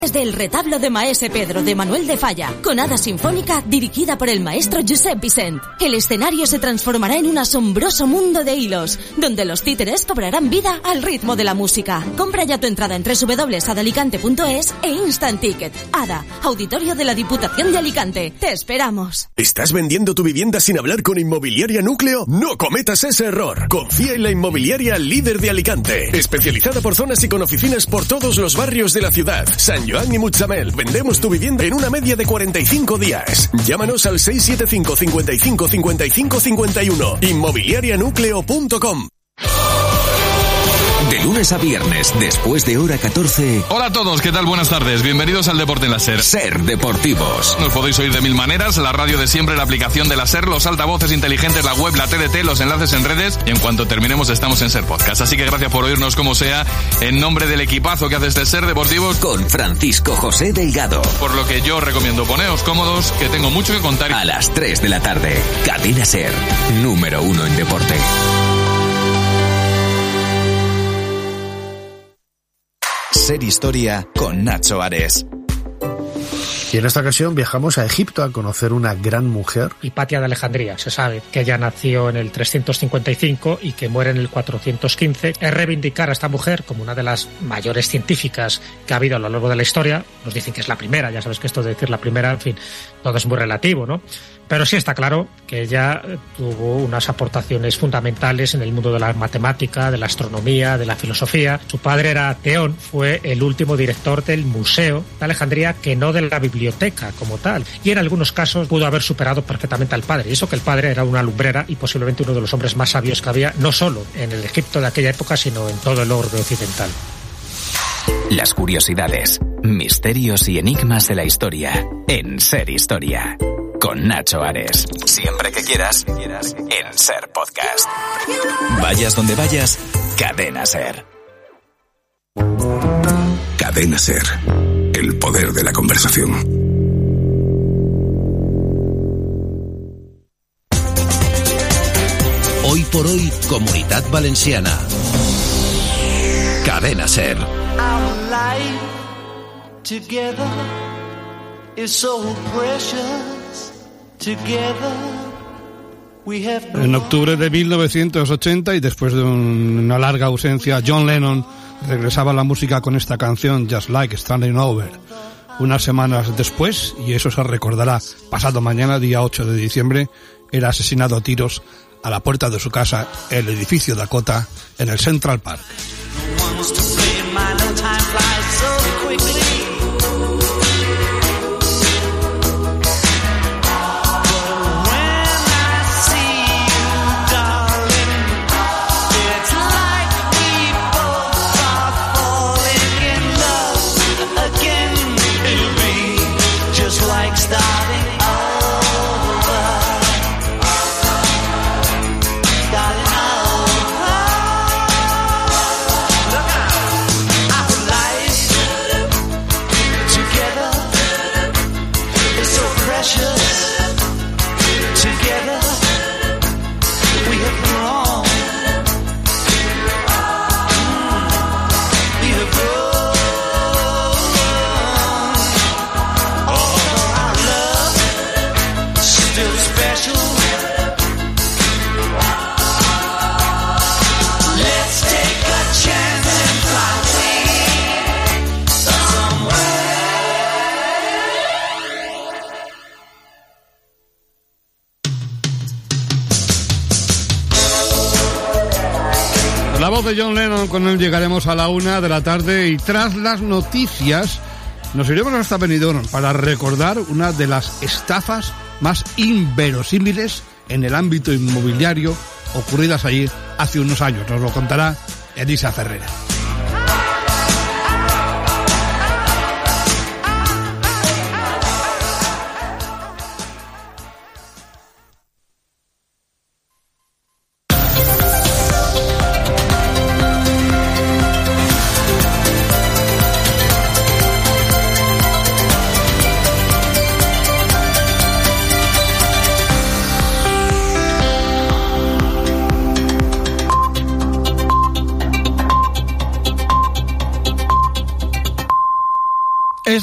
Desde el retablo de Maese Pedro de Manuel de Falla, con hada sinfónica dirigida por el maestro Josep Vicent. El escenario se transformará en un asombroso mundo de hilos, donde los títeres cobrarán vida al ritmo de la música. Compra ya tu entrada en www.adalicante.es e Instant Ticket. Ada, Auditorio de la Diputación de Alicante. Te esperamos. ¿Estás vendiendo tu vivienda sin hablar con Inmobiliaria Núcleo? No cometas ese error. Confía en la inmobiliaria líder de Alicante, especializada por zonas y con oficinas por todos los barrios de la ciudad. San Joan y Mutxamel. Vendemos tu vivienda en una media de 45 días. Llámanos al 675 55 55 51. Inmobiliarianúcleo.com. De lunes a viernes, después de hora 14... Hola a todos, ¿qué tal? Buenas tardes. Bienvenidos al Deporte en la SER. SER Deportivos. Nos podéis oír de mil maneras, la radio de siempre, la aplicación de la SER, los altavoces inteligentes, la web, la TDT, los enlaces en redes, y en cuanto terminemos estamos en SER Podcast. Así que gracias por oírnos como sea, en nombre del equipazo que hace este SER Deportivos. Con Francisco José Delgado. Por lo que yo recomiendo poneos cómodos, que tengo mucho que contar. A las 3 de la tarde, Cadena SER, número 1 en deporte. SER Historia con Nacho Ares. Y en esta ocasión viajamos a Egipto a conocer una gran mujer. Hipatia de Alejandría. Se sabe que ella nació en el 355 y que muere en el 415. Es reivindicar a esta mujer como una de las mayores científicas que ha habido a lo largo de la historia. Nos dicen que es la primera, ya sabes que esto de decir la primera, en fin, todo es muy relativo, ¿no? Pero sí está claro que ella tuvo unas aportaciones fundamentales en el mundo de la matemática, de la astronomía, de la filosofía. Su padre era Teón, fue el último director del Museo de Alejandría, que no de la biblioteca como tal. Y en algunos casos pudo haber superado perfectamente al padre. Y eso que el padre era una lumbrera y posiblemente uno de los hombres más sabios que había, no solo en el Egipto de aquella época, sino en todo el orbe occidental. Las curiosidades, misterios y enigmas de la historia en SER Historia. Con Nacho Ares. Siempre que quieras, en SER Podcast. Vayas donde vayas, Cadena SER. Cadena SER. El poder de la conversación. Hoy por hoy, Comunitat Valenciana. Cadena SER. Our life together is so precious. En octubre de 1980, y después de una larga ausencia, John Lennon regresaba a la música con esta canción, Just Like Standing Over. Unas semanas después, y eso se recordará pasado mañana, día 8 de diciembre, era asesinado a tiros a la puerta de su casa, el edificio Dakota, en el Central Park. La voz de John Lennon, con él llegaremos a la 1 de la tarde y tras las noticias nos iremos hasta Benidorm para recordar una de las estafas más inverosímiles en el ámbito inmobiliario ocurridas allí hace unos años. Nos lo contará Elisa Ferrera.